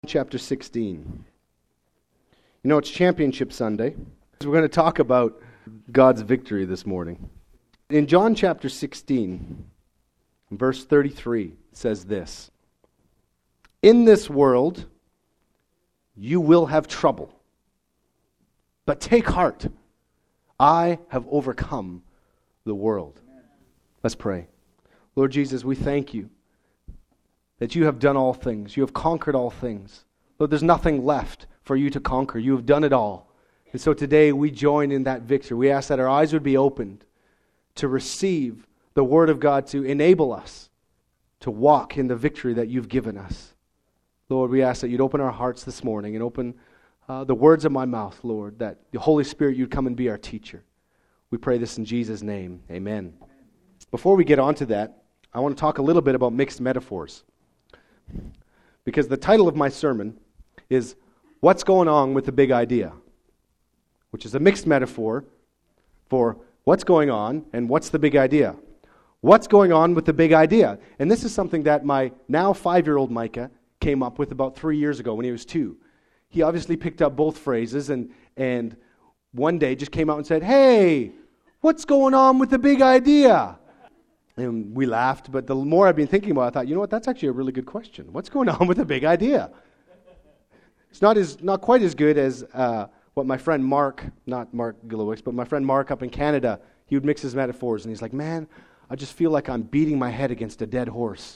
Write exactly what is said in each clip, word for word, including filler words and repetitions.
Chapter sixteen. You know, it's Championship Sunday. We're going to talk about God's victory this morning. In John chapter sixteen, verse thirty-three, it says this: "In this world you will have trouble, but take heart. I have overcome the world." Let's pray. Lord Jesus, we thank you that you have done all things. You have conquered all things. Lord, there's nothing left for you to conquer. You have done it all. And so today we join in that victory. We ask that our eyes would be opened to receive the Word of God, to enable us to walk in the victory that you've given us. Lord, we ask that you'd open our hearts this morning and open uh, the words of my mouth, Lord, that the Holy Spirit, you'd come and be our teacher. We pray this in Jesus' name. Amen. Before we get on to that, I want to talk a little bit about mixed metaphors. Because the title of my sermon is What's Going On with the Big Idea? Which is a mixed metaphor for what's going on and what's the big idea. What's going on with the big idea? And this is something that my now five-year-old Micah came up with about three years ago when he was two. He obviously picked up both phrases and, and one day just came out and said, "Hey, what's going on with the big idea?" And we laughed, but the more I've been thinking about it, I thought, you know what, that's actually a really good question. What's going on with the big idea? It's not as not quite as good as uh, what my friend Mark, not Mark Gilowicz, but my friend Mark up in Canada, he would mix his metaphors, and he's like, "Man, I just feel like I'm beating my head against a dead horse."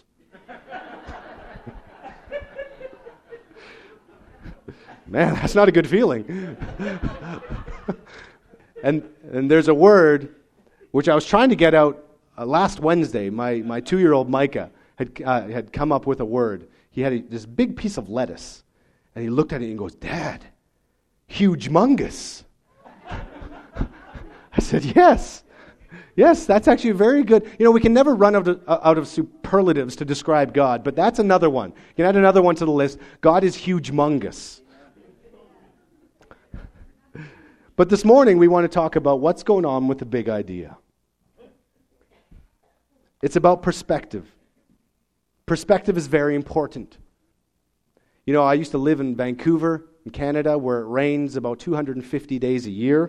Man, that's not a good feeling. and and there's a word which I was trying to get out. Uh, last Wednesday, my, my two-year-old Micah had uh, had come up with a word. He had a, this big piece of lettuce, and he looked at it and goes, "Dad, huge-mungus." I said, yes. Yes, that's actually very good. You know, we can never run out of, uh, out of superlatives to describe God, but that's another one. You can add another one to the list. God is huge-mungus. But this morning, we want to talk about what's going on with the big idea. It's about perspective. Perspective is very important. You know, I used to live in Vancouver, in Canada, where it rains about two hundred fifty days a year.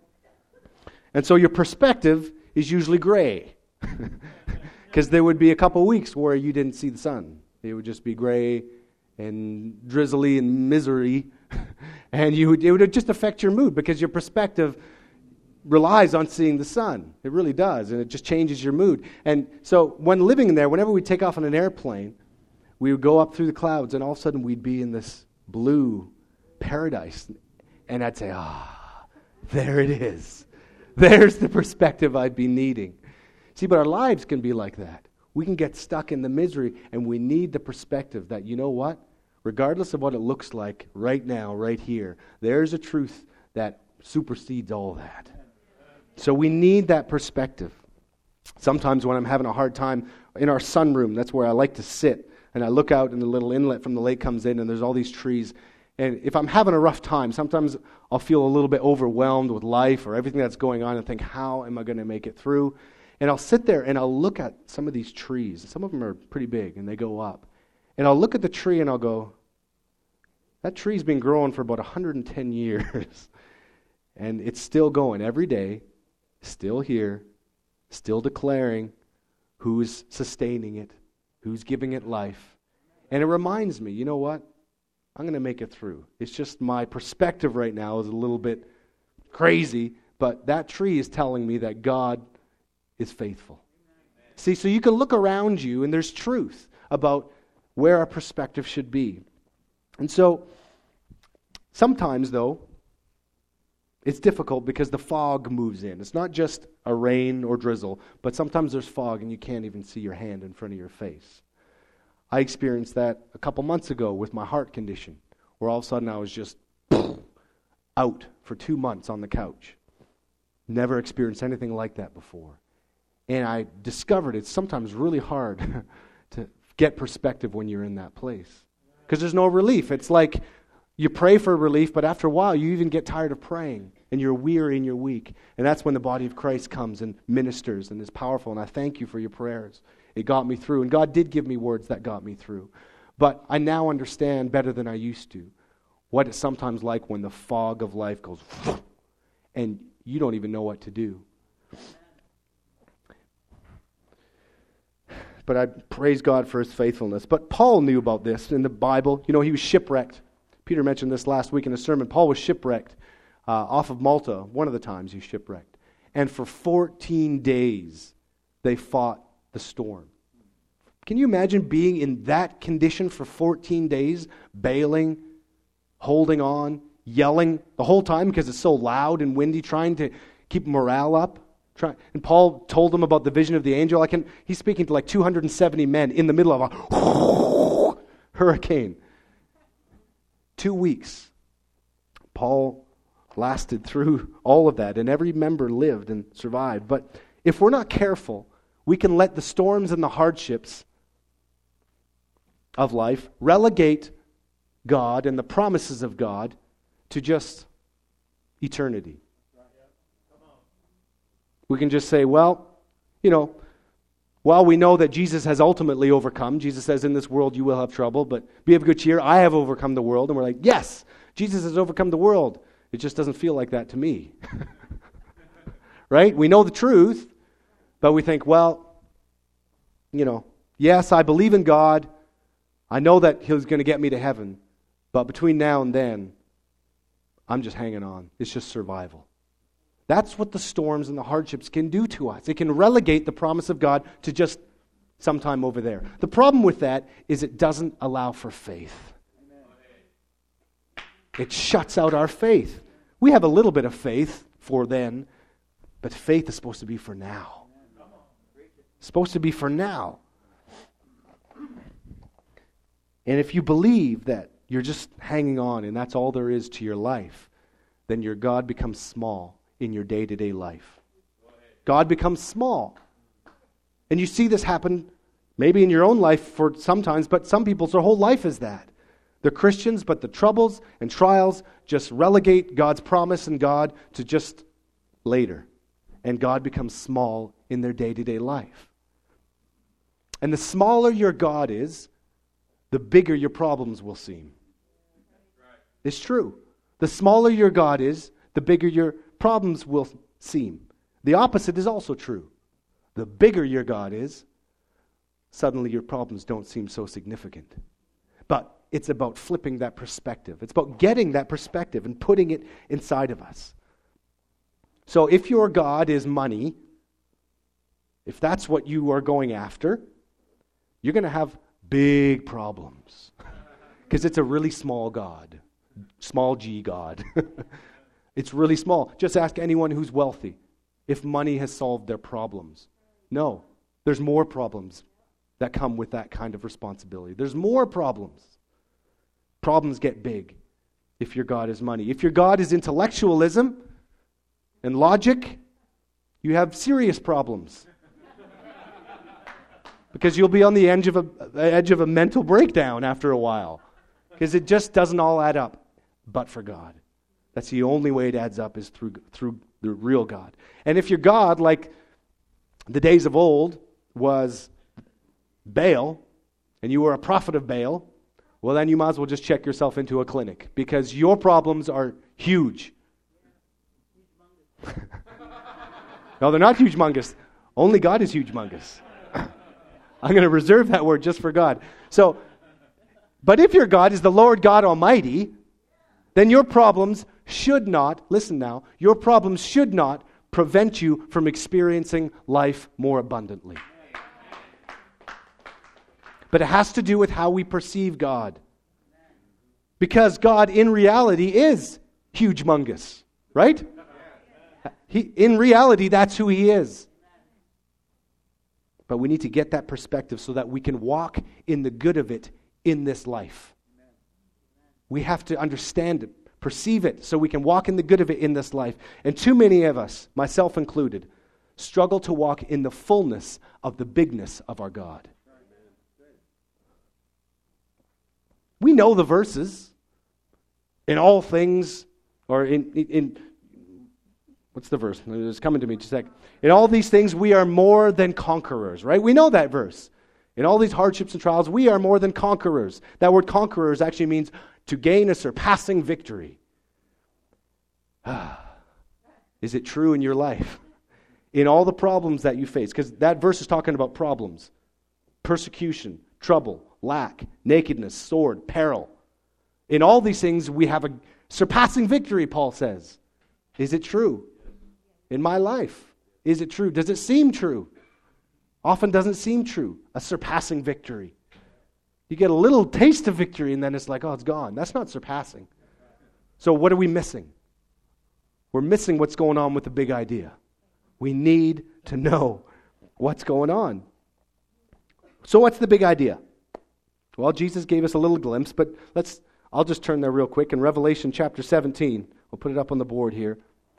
And so your perspective is usually gray. Because there would be a couple weeks where you didn't see the sun. It would just be gray and drizzly and misery. And you would, it would just affect your mood because your perspective relies on seeing the sun. It really does, and it just changes your mood. And so when living in there, whenever we take off on an airplane, we would go up through the clouds, and all of a sudden we'd be in this blue paradise. And I'd say, ah, there it is. There's the perspective I'd be needing. See, but our lives can be like that. We can get stuck in the misery, and we need the perspective that, you know what? Regardless of what it looks like right now, right here, there's a truth that supersedes all that. So we need that perspective. Sometimes when I'm having a hard time in our sunroom, that's where I like to sit, and I look out and the little inlet from the lake comes in and there's all these trees. And if I'm having a rough time, sometimes I'll feel a little bit overwhelmed with life or everything that's going on and think, how am I going to make it through? And I'll sit there and I'll look at some of these trees. Some of them are pretty big and they go up. And I'll look at the tree and I'll go, that tree's been growing for about one hundred ten years. And it's still going every day. Still here, still declaring who's sustaining it, who's giving it life. And it reminds me, you know what? I'm going to make it through. It's just my perspective right now is a little bit crazy, but that tree is telling me that God is faithful. See, so you can look around you and there's truth about where our perspective should be. And so, sometimes though, it's difficult because the fog moves in. It's not just a rain or drizzle, but sometimes there's fog and you can't even see your hand in front of your face. I experienced that a couple months ago with my heart condition, where all of a sudden I was just out for two months on the couch. Never experienced anything like that before. And I discovered it's sometimes really hard to get perspective when you're in that place. Because there's no relief. It's like you pray for relief, but after a while you even get tired of praying. And you're weary and you're weak. And that's when the body of Christ comes and ministers and is powerful. And I thank you for your prayers. It got me through. And God did give me words that got me through. But I now understand better than I used to what it's sometimes like when the fog of life goes and you don't even know what to do. But I praise God for his faithfulness. But Paul knew about this in the Bible. You know, he was shipwrecked. Peter mentioned this last week in a sermon. Paul was shipwrecked uh, off of Malta, one of the times he was shipwrecked. And for fourteen days, they fought the storm. Can you imagine being in that condition for fourteen days, bailing, holding on, yelling the whole time because it's so loud and windy, trying to keep morale up? Try, and Paul told them about the vision of the angel. I can, he's speaking to like two hundred seventy men in the middle of a hurricane. Two weeks. Paul lasted through all of that, and every member lived and survived. But if we're not careful, we can let the storms and the hardships of life relegate God and the promises of God to just eternity. We can just say, well, you know, while we know that Jesus has ultimately overcome, Jesus says, in this world you will have trouble, but be of good cheer, I have overcome the world. And we're like, yes, Jesus has overcome the world. It just doesn't feel like that to me. Right? We know the truth, but we think, well, you know, yes, I believe in God. I know that he's going to get me to heaven. But between now and then, I'm just hanging on. It's just survival. That's what the storms and the hardships can do to us. It can relegate the promise of God to just sometime over there. The problem with that is it doesn't allow for faith. It shuts out our faith. We have a little bit of faith for then, but faith is supposed to be for now. It's supposed to be for now. And if you believe that you're just hanging on and that's all there is to your life, then your God becomes small in your day-to-day life. God becomes small. And you see this happen maybe in your own life for sometimes, but some people's their whole life is that. They're Christians, but the troubles and trials just relegate God's promise and God to just later. And God becomes small in their day-to-day life. And the smaller your God is, the bigger your problems will seem. It's true. The smaller your God is, the bigger your problems will seem. The opposite is also true. The bigger your God is, suddenly your problems don't seem so significant. But it's about flipping that perspective. It's about getting that perspective and putting it inside of us. So if your God is money, if that's what you are going after, you're going to have big problems. Because it's a really small God. Small G God. It's really small. Just ask anyone who's wealthy if money has solved their problems. No. There's more problems that come with that kind of responsibility. There's more problems. Problems get big if your God is money. If your God is intellectualism and logic, you have serious problems. Because you'll be on the edge of a, edge of a mental breakdown after a while. Because it just doesn't all add up, but for God. That's the only way it adds up is through through the real God. And if your God, like the days of old, was Baal, and you were a prophet of Baal, well then you might as well just check yourself into a clinic. Because your problems are huge. No, they're not huge-mongous. Only God is huge-mongous. I'm going to reserve that word just for God. So, but if your God is the Lord God Almighty, then your problems should not, listen now, your problems should not prevent you from experiencing life more abundantly. But it has to do with how we perceive God. Because God in reality is huge-mongous, right? He, in reality, that's who He is. But we need to get that perspective so that we can walk in the good of it in this life. We have to understand it, perceive it, so we can walk in the good of it in this life. And too many of us, myself included, struggle to walk in the fullness of the bigness of our God. We know the verses. In all things, or in, in, in what's the verse? It's coming to me just a sec. In all these things we are more than conquerors, right? We know that verse. In all these hardships and trials, we are more than conquerors. That word conquerors actually means to gain a surpassing victory. Is it true in your life? In all the problems that you face, because that verse is talking about problems, persecution, trouble, lack, nakedness, sword, peril. In all these things, we have a surpassing victory, Paul says. Is it true in my life? Is it true? Does it seem true? Often doesn't seem true. A surpassing victory. You get a little taste of victory and then it's like, oh, it's gone. That's not surpassing. So what are we missing? We're missing what's going on with the big idea. We need to know what's going on. So what's the big idea? Well, Jesus gave us a little glimpse, but let's, I'll just turn there real quick. In Revelation chapter seventeen, we'll put it up on the board here.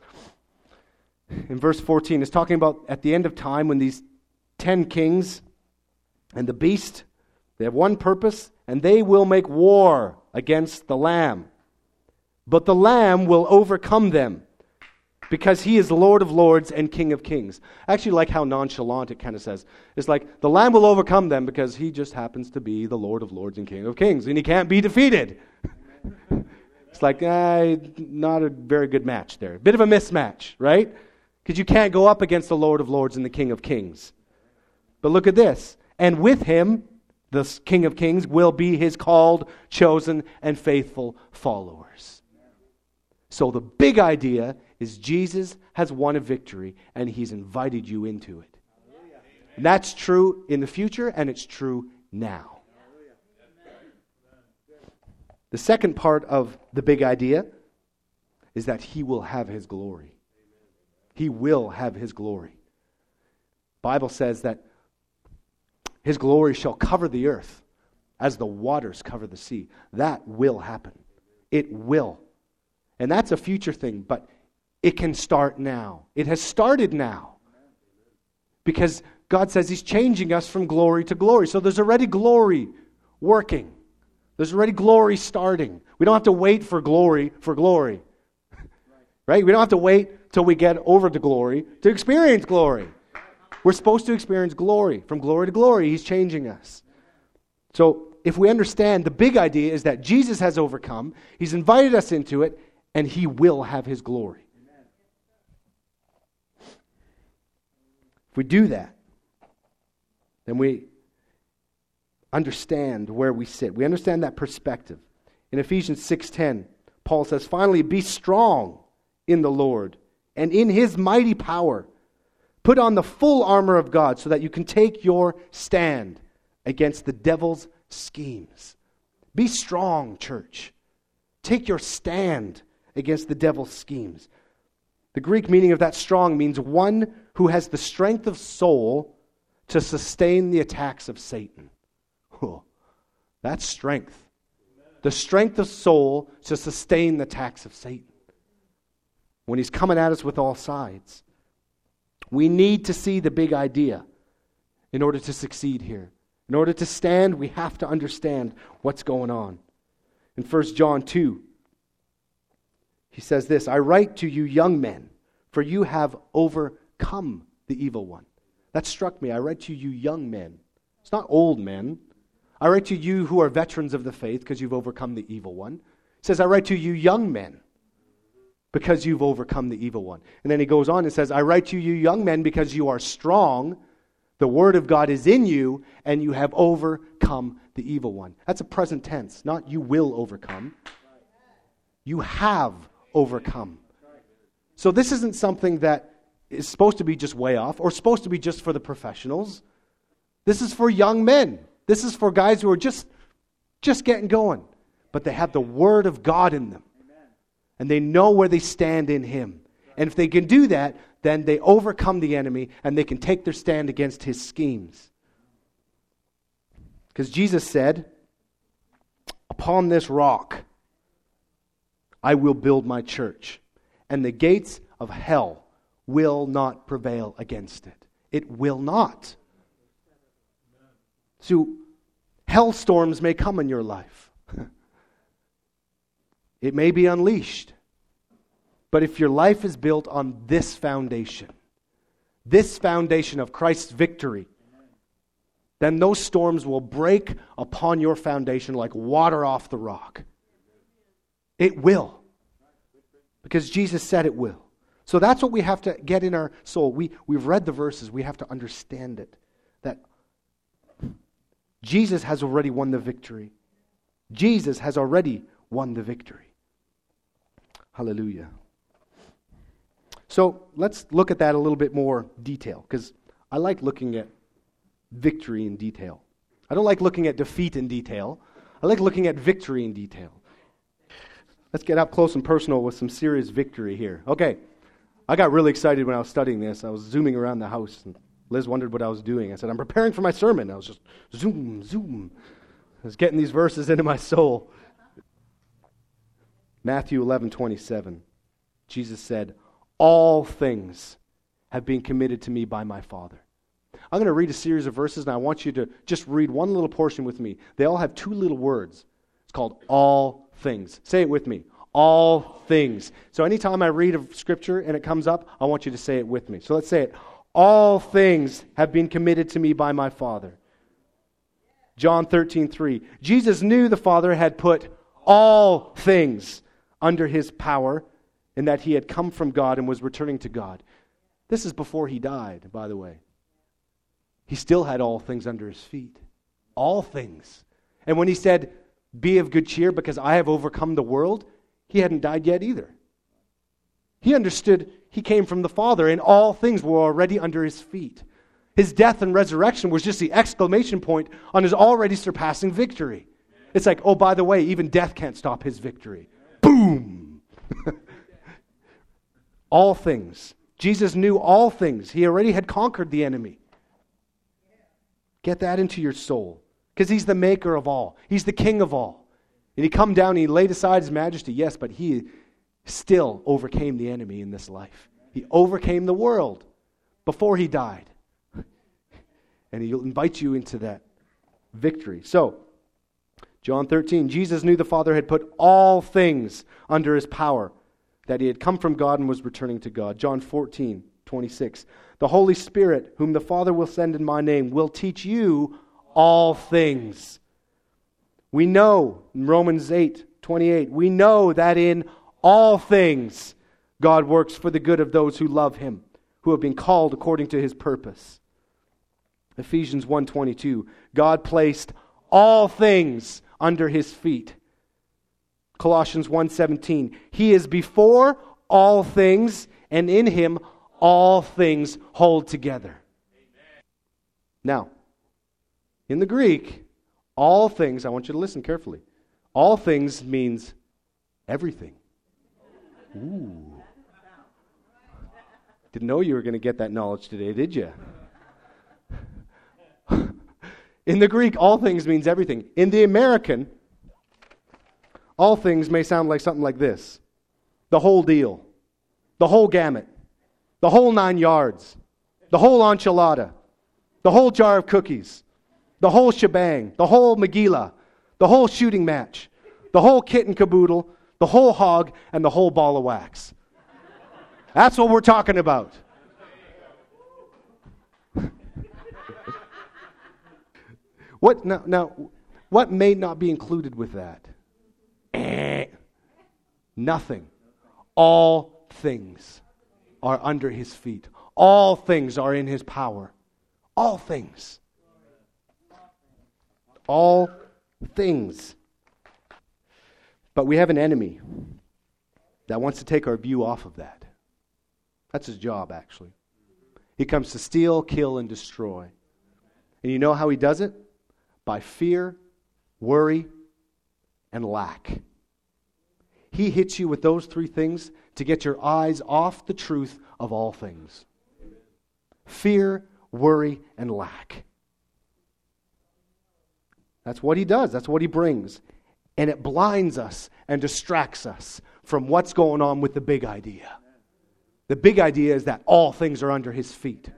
In verse fourteen, it's talking about at the end of time when these ten kings and the beast, they have one purpose, and they will make war against the Lamb. But the Lamb will overcome them, because he is Lord of lords and King of kings. I actually like how nonchalant it kind of says. It's like, the Lamb will overcome them because he just happens to be the Lord of lords and King of kings, and he can't be defeated. It's like, eh, not a very good match there. Bit of a mismatch, right? Because you can't go up against the Lord of lords and the King of kings. But look at this. And with him, the King of kings, will be his called, chosen, and faithful followers. So the big idea is Jesus has won a victory and he's invited you into it. And that's true in the future and it's true now. The second part of the big idea is that he will have his glory. He will have his glory. The Bible says that his glory shall cover the earth as the waters cover the sea. That will happen. It will. And that's a future thing, but it can start now. It has started now. Because God says he's changing us from glory to glory. So there's already glory working. There's already glory starting. We don't have to wait for glory for glory. Right? We don't have to wait till we get over to glory to experience glory. We're supposed to experience glory. From glory to glory, he's changing us. So if we understand, the big idea is that Jesus has overcome, he's invited us into it, and he will have his glory. If we do that, then we understand where we sit. We understand that perspective. In Ephesians six ten, Paul says, finally, be strong in the Lord and in his mighty power. Put on the full armor of God so that you can take your stand against the devil's schemes. Be strong, church. Take your stand against the devil's schemes. The Greek meaning of that strong means one who has the strength of soul to sustain the attacks of Satan. Oh, that's strength. The strength of soul to sustain the attacks of Satan. When he's coming at us with all sides. We need to see the big idea in order to succeed here. In order to stand, we have to understand what's going on. In First John two, he says this, I write to you young men, for you have overcome the evil one. That struck me. I write to you young men. It's not old men. I write to you who are veterans of the faith because you've overcome the evil one. He says, I write to you young men because you've overcome the evil one. And then he goes on and says, I write to you young men because you are strong. The word of God is in you and you have overcome the evil one. That's a present tense, not you will overcome. You have overcome. So this isn't something that is supposed to be just way off or supposed to be just for the professionals. This is for young men. This is for guys who are just, just getting going. But they have the word of God in them. And they know where they stand in him. And if they can do that, then they overcome the enemy and they can take their stand against his schemes. Because Jesus said, upon this rock I will build my church, and the gates of hell will not prevail against it. It will not. So, hellstorms may come in your life. It may be unleashed. But if your life is built on this foundation, this foundation of Christ's victory, then those storms will break upon your foundation like water off the rock. It will. Because Jesus said it will. So that's what we have to get in our soul. We, we've read the verses. We have to understand it. That Jesus has already won the victory. Jesus has already won the victory. Hallelujah. So let's look at that a little bit more detail, because I like looking at victory in detail. I don't like looking at defeat in detail. I like looking at victory in detail. Let's get up close and personal with some serious victory here. Okay, I got really excited when I was studying this. I was zooming around the house, and Liz wondered what I was doing. I said, I'm preparing for my sermon. I was just zoom, zoom. I was getting these verses into my soul. Matthew eleven twenty-seven. Jesus said, all things have been committed to me by my Father. I'm going to read a series of verses, and I want you to just read one little portion with me. They all have two little words. It's called all things. Say it with me. All things. So anytime I read a scripture and it comes up, I want you to say it with me. So let's say it. All things have been committed to me by my Father. John thirteen three. Jesus knew the Father had put all things under his power, and that he had come from God and was returning to God. This is before he died, by the way. He still had all things under his feet. All things. And when he said, be of good cheer because I have overcome the world, he hadn't died yet either. He understood he came from the Father and all things were already under his feet. His death and resurrection was just the exclamation point on his already surpassing victory. It's like, oh, by the way, even death can't stop his victory. Boom! All things. Jesus knew all things. He already had conquered the enemy. Get that into your soul. Because he's the maker of all. He's the king of all. And he come down and he laid aside his majesty, yes, but he still overcame the enemy in this life. He overcame the world before he died. And he'll invite you into that victory. So, John thirteen, Jesus knew the Father had put all things under his power, that he had come from God and was returning to God. John fourteen twenty-six, the Holy Spirit, whom the Father will send in my name, will teach you all things. We know, in Romans eight twenty-eight, we know that in all things God works for the good of those who love him, who have been called according to his purpose. Ephesians one twenty-two, God placed all things under his feet. Colossians one seventeen, he is before all things, and in him all things hold together. Amen. Now, in the Greek, all things, I want you to listen carefully. All things means everything. Ooh. Didn't know you were going to get that knowledge today, did you? In the Greek, all things means everything. In the American, all things may sound like something like this. The whole deal. The whole gamut. The whole nine yards. The whole enchilada. The whole jar of cookies. The whole shebang. The whole Megillah. The whole shooting match. The whole kit and caboodle. The whole hog. And the whole ball of wax. That's what we're talking about. What now, now, what may not be included with that? Eh, nothing. All things are under his feet. All things are in his power. All things. All things. But we have an enemy that wants to take our view off of that. That's his job, actually. He comes to steal, kill, and destroy. And you know how he does it? By fear, worry, and lack. He hits you with those three things to get your eyes off the truth of all things. Fear, worry, and lack. That's what he does. That's what he brings. And it blinds us and distracts us from what's going on with the big idea. The big idea is that all things are under his feet.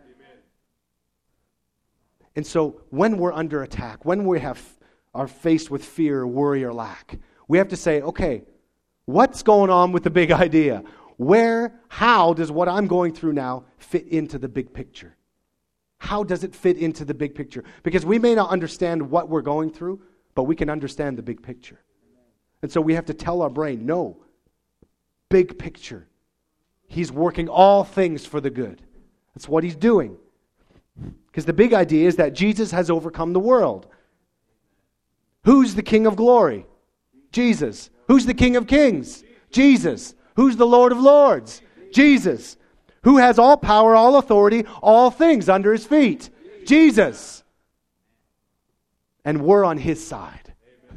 And so when we're under attack, when we have are faced with fear, worry, or lack, we have to say, okay, what's going on with the big idea? Where, how does what I'm going through now fit into the big picture? How does it fit into the big picture? Because we may not understand what we're going through, but we can understand the big picture. And so we have to tell our brain, no, big picture. He's working all things for the good. That's what he's doing. Because the big idea is that Jesus has overcome the world. Who's the King of glory? Jesus. Who's the King of kings? Jesus. Who's the Lord of lords? Jesus. Who has all power, all authority, all things under his feet? Jesus. And we're on his side.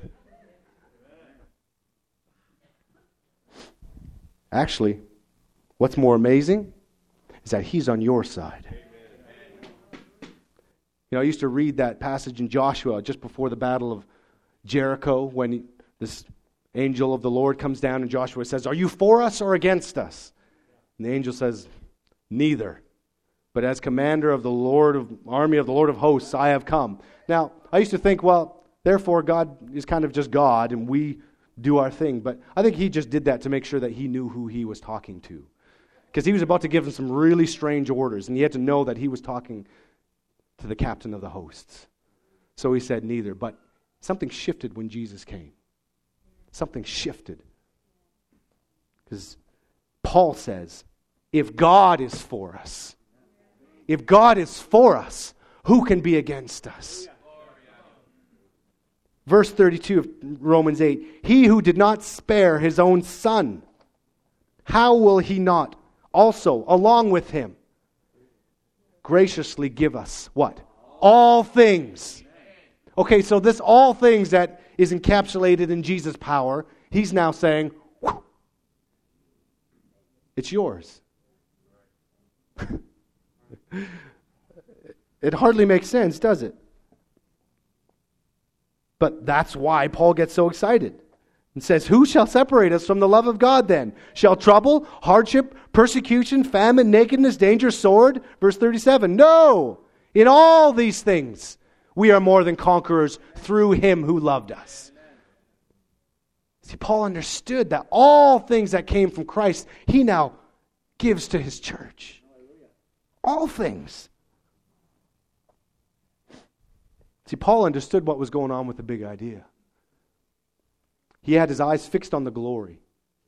Actually, what's more amazing is that he's on your side. You know, I used to read that passage in Joshua just before the battle of Jericho when he, this angel of the Lord comes down and Joshua says, "Are you for us or against us?" And the angel says, "Neither. But as commander of the Lord of army of the Lord of hosts, I have come." Now, I used to think, well, therefore God is kind of just God and we do our thing. But I think he just did that to make sure that he knew who he was talking to. Because he was about to give him some really strange orders, and he had to know that he was talking to the captain of the hosts. So he said neither. But something shifted when Jesus came. Something shifted. Because Paul says, if God is for us, if God is for us, who can be against us? Verse thirty-two of Romans eight, he who did not spare his own son, how will he not also, along with him, graciously give us what? All things. Okay, so this all things that is encapsulated in Jesus' power, he's now saying, whew, it's yours. It hardly makes sense, does it? But that's why Paul gets so excited and says, who shall separate us from the love of God then? Shall trouble, hardship, persecution, famine, nakedness, danger, sword? Verse thirty-seven, no! In all these things we are more than conquerors through him who loved us. See, Paul understood that all things that came from Christ, he now gives to his church. All things. See, Paul understood what was going on with the big idea. He had his eyes fixed on the glory.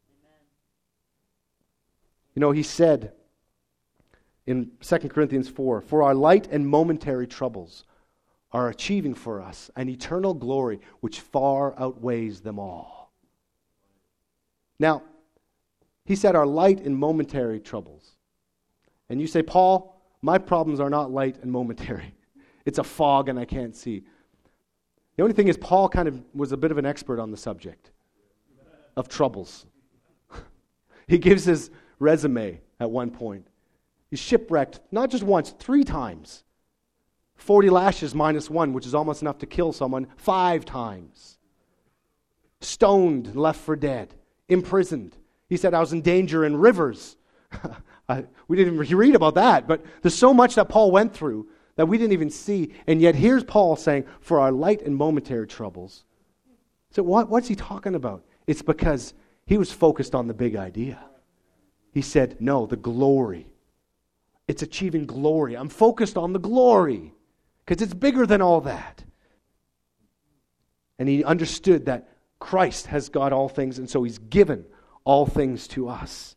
You know, he said in Second Corinthians four, for our light and momentary troubles are achieving for us an eternal glory which far outweighs them all. Now, he said our light and momentary troubles. And you say, Paul, my problems are not light and momentary. It's a fog and I can't see. The only thing is, Paul kind of was a bit of an expert on the subject of troubles. He gives his resume at one point. He's shipwrecked not just once, three times. forty lashes minus one, which is almost enough to kill someone, five times. Stoned, left for dead. Imprisoned. He said, I was in danger in rivers. I, we didn't even read about that, but there's so much that Paul went through that we didn't even see. And yet here's Paul saying, for our light and momentary troubles. So what, what's he talking about? It's because he was focused on the big idea. He said, no, the glory. It's achieving glory. I'm focused on the glory because it's bigger than all that. And he understood that Christ has got all things, and so he's given all things to us.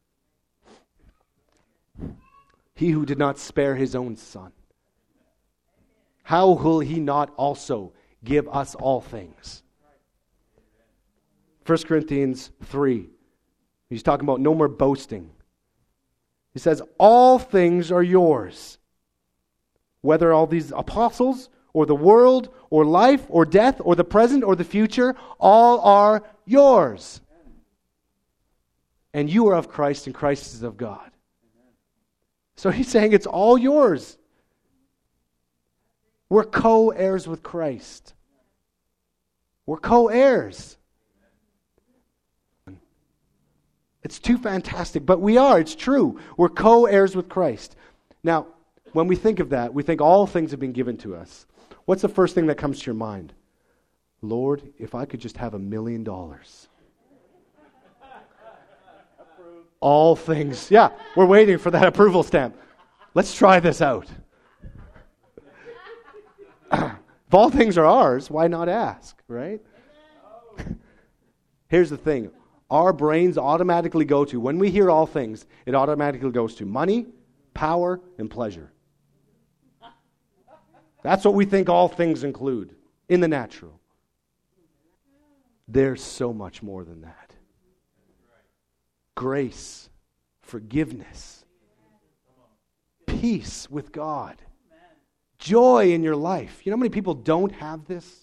He who did not spare his own son, how will he not also give us all things? First Corinthians three, he's talking about no more boasting. He says, all things are yours. Whether all these apostles, or the world, or life, or death, or the present, or the future, all are yours. And you are of Christ, and Christ is of God. So he's saying it's all yours. We're co-heirs with Christ. We're co-heirs. It's too fantastic, but we are. It's true. We're co-heirs with Christ. Now, when we think of that, we think all things have been given to us. What's the first thing that comes to your mind? Lord, if I could just have a million dollars. All things. Yeah, we're waiting for that approval stamp. Let's try this out. If all things are ours, why not ask, right? Here's the thing. Our brains automatically go to, when we hear all things, it automatically goes to money, power, and pleasure. That's what we think all things include in the natural. There's so much more than that. Grace, forgiveness, peace with God, joy in your life. You know how many people don't have this?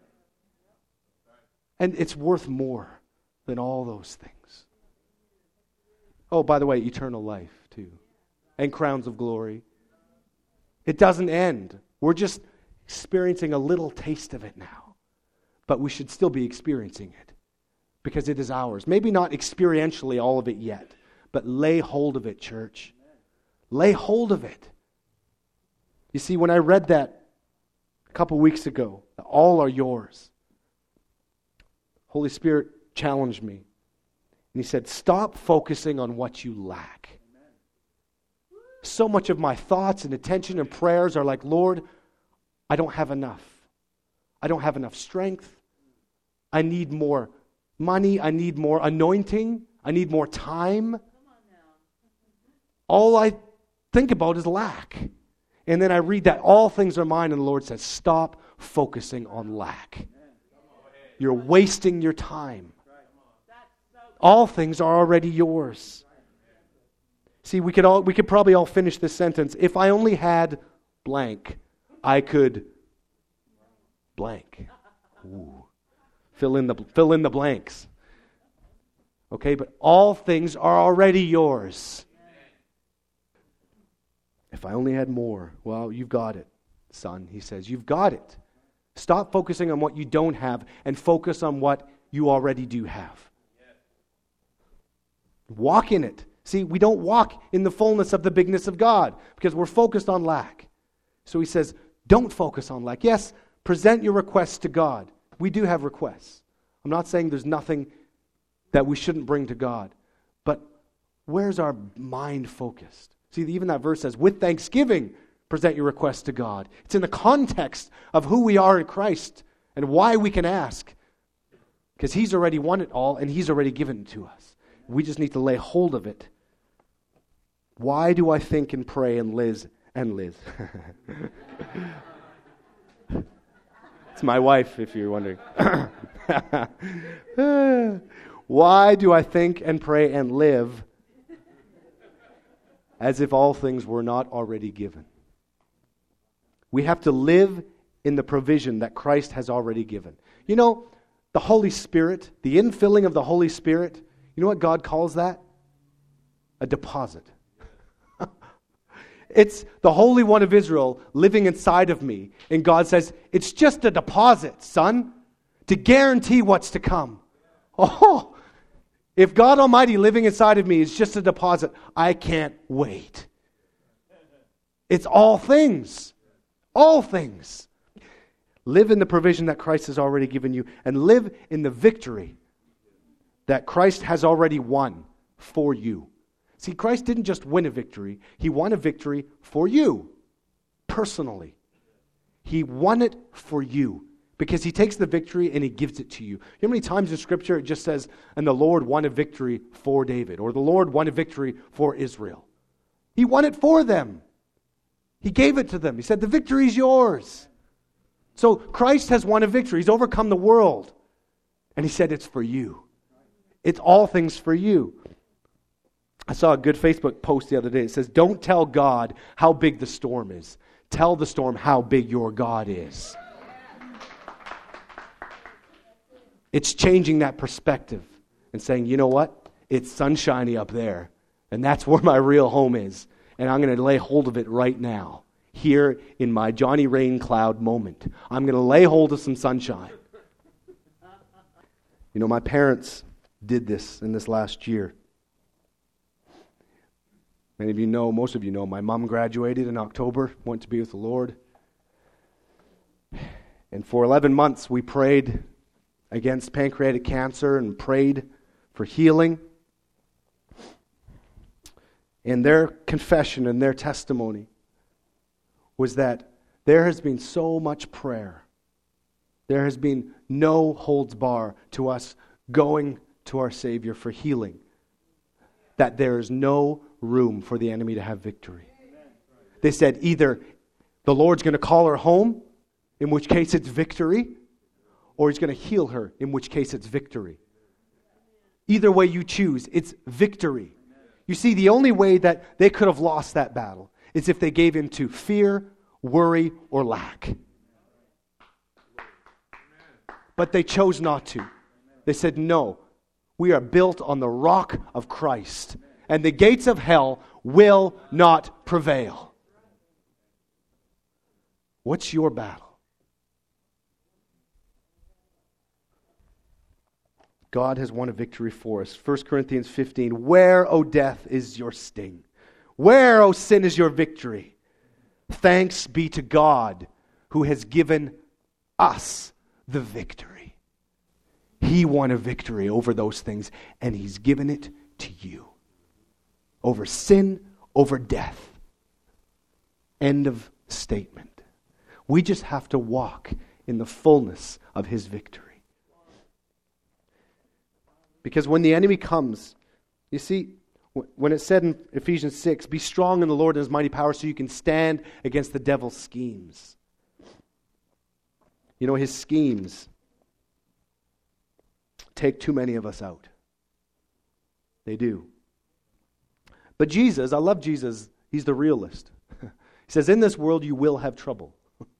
And it's worth more than all those things. Oh, by the way, eternal life too. And crowns of glory. It doesn't end. We're just experiencing a little taste of it now. But we should still be experiencing it. Because it is ours. Maybe not experientially all of it yet. But lay hold of it, church. Lay hold of it. You see, when I read that a couple weeks ago, all are yours. Holy Spirit challenged me. And He said, stop focusing on what you lack. So much of my thoughts and attention and prayers are like, Lord, I don't have enough. I don't have enough strength. I need more money. I need more anointing. I need more time. All I think about is lack. And then I read that all things are mine, and the Lord says, stop focusing on lack. You're wasting your time. All things are already yours. See, we could all we could probably all finish this sentence. If I only had blank, I could blank. Ooh. Fill in the fill in the blanks. Okay, but all things are already yours. If I only had more, well, you've got it, son, he says. You've got it. Stop focusing on what you don't have and focus on what you already do have. Walk in it. See, we don't walk in the fullness of the bigness of God because we're focused on lack. So he says, don't focus on lack. Yes, present your requests to God. We do have requests. I'm not saying there's nothing that we shouldn't bring to God. But where's our mind focused? See, even that verse says, with thanksgiving, present your requests to God. It's in the context of who we are in Christ and why we can ask. Because He's already won it all and He's already given it to us. We just need to lay hold of it. Why do I think and pray and Liz and Liz? It's my wife, if you're wondering. Why do I think and pray and live as if all things were not already given? We have to live in the provision that Christ has already given. You know, the Holy Spirit, the infilling of the Holy Spirit, you know what God calls that? A deposit. It's the Holy One of Israel living inside of me. And God says, it's just a deposit, son, to guarantee what's to come. Oh, if God Almighty living inside of me is just a deposit, I can't wait. It's all things. All things. Live in the provision that Christ has already given you and live in the victory that Christ has already won for you. See, Christ didn't just win a victory. He won a victory for you, personally. He won it for you because He takes the victory and He gives it to you. You know how many times in Scripture it just says, and the Lord won a victory for David, or the Lord won a victory for Israel. He won it for them. He gave it to them. He said, the victory is yours. So Christ has won a victory. He's overcome the world. And He said, it's for you. It's all things for you. I saw a good Facebook post the other day. It says, don't tell God how big the storm is. Tell the storm how big your God is. It's changing that perspective and saying, you know what? It's sunshiny up there. And that's where my real home is. And I'm going to lay hold of it right now. Here in my Johnny Rain Cloud moment. I'm going to lay hold of some sunshine. You know, my parents did this in this last year. Many of you know, most of you know, my mom graduated in October, went to be with the Lord. And for eleven months we prayed against pancreatic cancer and prayed for healing. And their confession and their testimony was that there has been so much prayer There has been no holds bar to us going to our Savior for healing. That there is no room for the enemy to have victory. They said either the Lord's going to call her home, in which case it's victory, or He's going to heal her, in which case it's victory. Either way you choose, it's victory. You see, the only way that they could have lost that battle is if they gave in to fear, worry, or lack. But they chose not to. They said, no, we are built on the rock of Christ, and the gates of hell will not prevail. What's your battle? God has won a victory for us. First Corinthians fifteen, where, O death, is your sting? Where, O sin, is your victory? Thanks be to God who has given us the victory. He won a victory over those things, and He's given it to you. Over sin, over death. End of statement. We just have to walk in the fullness of His victory. Because when the enemy comes, you see, when it said in Ephesians six, be strong in the Lord and His mighty power so you can stand against the devil's schemes. You know, his schemes take too many of us out. They do. But Jesus, I love Jesus, He's the realist. He says, in this world you will have trouble.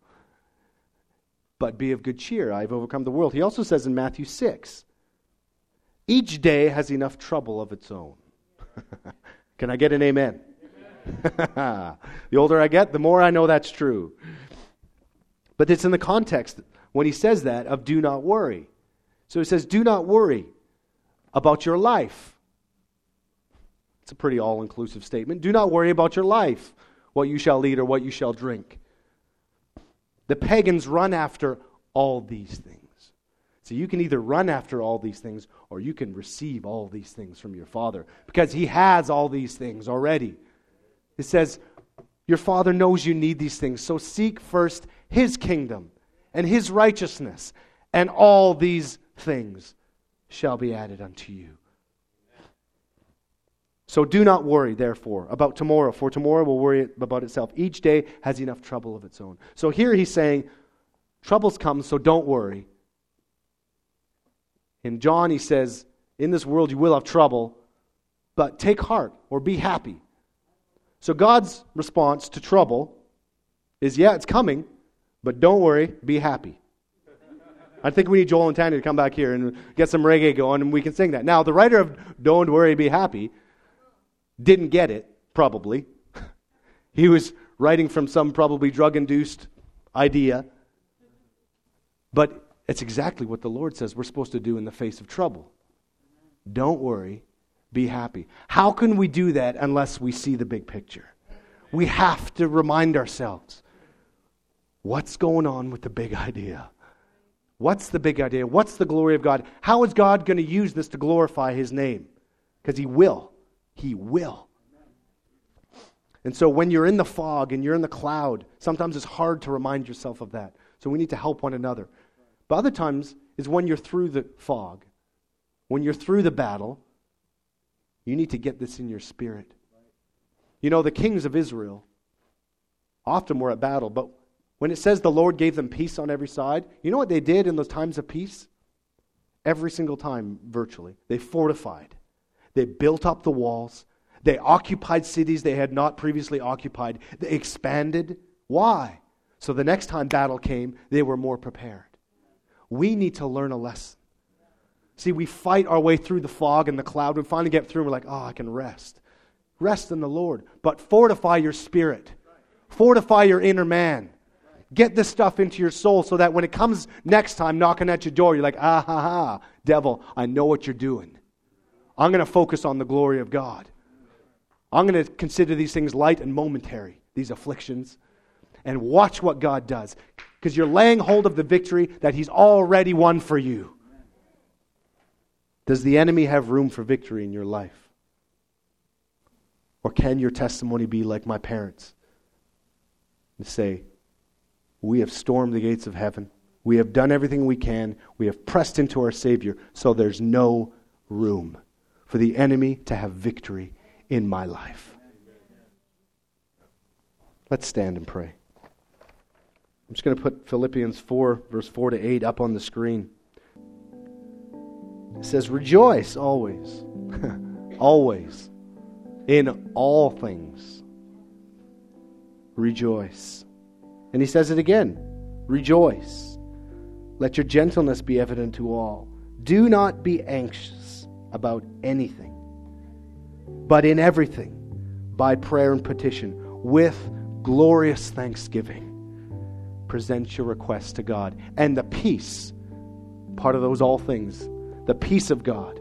But be of good cheer, I've overcome the world. He also says in Matthew six, each day has enough trouble of its own. Can I get an amen? Amen. The older I get, the more I know that's true. But it's in the context, when He says that, of do not worry. So He says, do not worry about your life. It's a pretty all-inclusive statement. Do not worry about your life, what you shall eat or what you shall drink. The pagans run after all these things. So you can either run after all these things or you can receive all these things from your Father because He has all these things already. It says, your Father knows you need these things, so seek first His kingdom and His righteousness, and all these things shall be added unto you. So do not worry, therefore, about tomorrow, for tomorrow will worry about itself. Each day has enough trouble of its own. So here He's saying, troubles come, so don't worry. In John, He says, in this world you will have trouble, but take heart or be happy. So God's response to trouble is, yeah, it's coming, but don't worry, be happy. I think we need Joel and Tanya to come back here and get some reggae going, and we can sing that. Now, the writer of Don't Worry, Be Happy didn't get it, probably. He was writing from some probably drug-induced idea. But it's exactly what the Lord says we're supposed to do in the face of trouble. Don't worry, be happy. How can we do that unless we see the big picture? We have to remind ourselves, what's going on with the big idea? What's the big idea? What's the glory of God? How is God going to use this to glorify His name? Because He will. He will. And so when you're in the fog and you're in the cloud, sometimes it's hard to remind yourself of that. So we need to help one another. But other times is when you're through the fog, when you're through the battle, you need to get this in your spirit. You know, the kings of Israel often were at battle, but when it says the Lord gave them peace on every side, you know what they did in those times of peace? Every single time, virtually. They fortified. They built up the walls. They occupied cities they had not previously occupied. They expanded. Why? So the next time battle came, they were more prepared. We need to learn a lesson. See, we fight our way through the fog and the cloud. We finally get through and we're like, oh, I can rest. Rest in the Lord. But fortify your spirit. Fortify your inner man. Get this stuff into your soul so that when it comes next time knocking at your door, you're like, ah ha ha, devil, I know what you're doing. I'm going to focus on the glory of God. I'm going to consider these things light and momentary, these afflictions, and watch what God does. Because you're laying hold of the victory that He's already won for you. Does the enemy have room for victory in your life? Or can your testimony be like my parents? And say, we have stormed the gates of heaven. We have done everything we can. We have pressed into our Savior, so there's no room for the enemy to have victory in my life. Let's stand and pray. I'm just going to put Philippians four, verse four to eight up on the screen. It says, rejoice always, always, in all things. Rejoice. And he says it again, rejoice. Let your gentleness be evident to all. Do not be anxious about anything, but in everything, by prayer and petition, with glorious thanksgiving, present your requests to God. And the peace, part of those all things, the peace of God,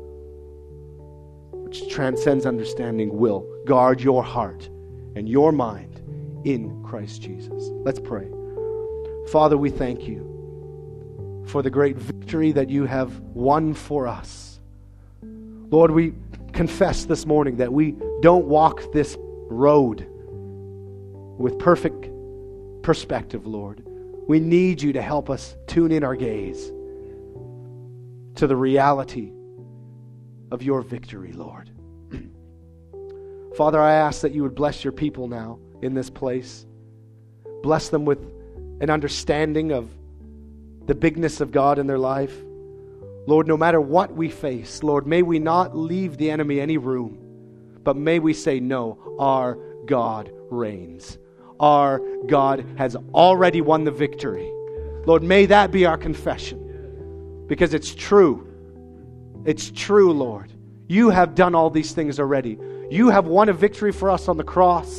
which transcends understanding, will guard your heart and your mind in Christ Jesus. Let's pray. Father, we thank you for the great victory that you have won for us. Lord, we confess this morning that we don't walk this road with perfect perspective, Lord. We need you to help us tune in our gaze to the reality of your victory, Lord. Father, I ask that you would bless your people now in this place. Bless them with an understanding of the bigness of God in their life. Lord, no matter what we face, Lord, may we not leave the enemy any room, but may we say, no, our God reigns. Our God has already won the victory. Lord, may that be our confession, because it's true. It's true, Lord. You have done all these things already. You have won a victory for us on the cross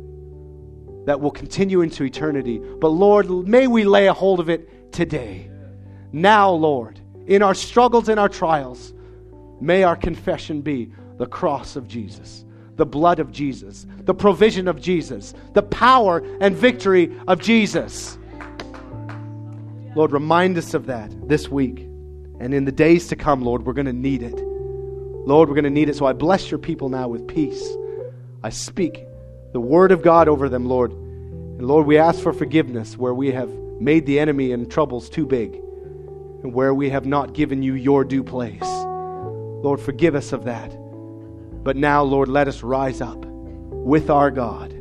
that will continue into eternity. But Lord, may we lay a hold of it today. Now, Lord, in our struggles and our trials, may our confession be the cross of Jesus, the blood of Jesus, the provision of Jesus, the power and victory of Jesus. Lord, remind us of that this week. And in the days to come, Lord, we're going to need it. Lord, we're going to need it. So I bless your people now with peace. I speak the word of God over them, Lord. And Lord, we ask for forgiveness where we have made the enemy and troubles too big, and where we have not given you your due place. Lord, forgive us of that. But now, Lord, let us rise up with our God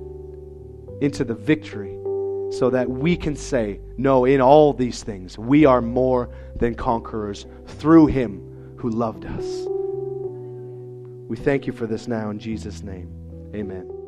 into the victory, so that we can say, no, in all these things, we are more than conquerors through him who loved us. We thank you for this now in Jesus' name. Amen.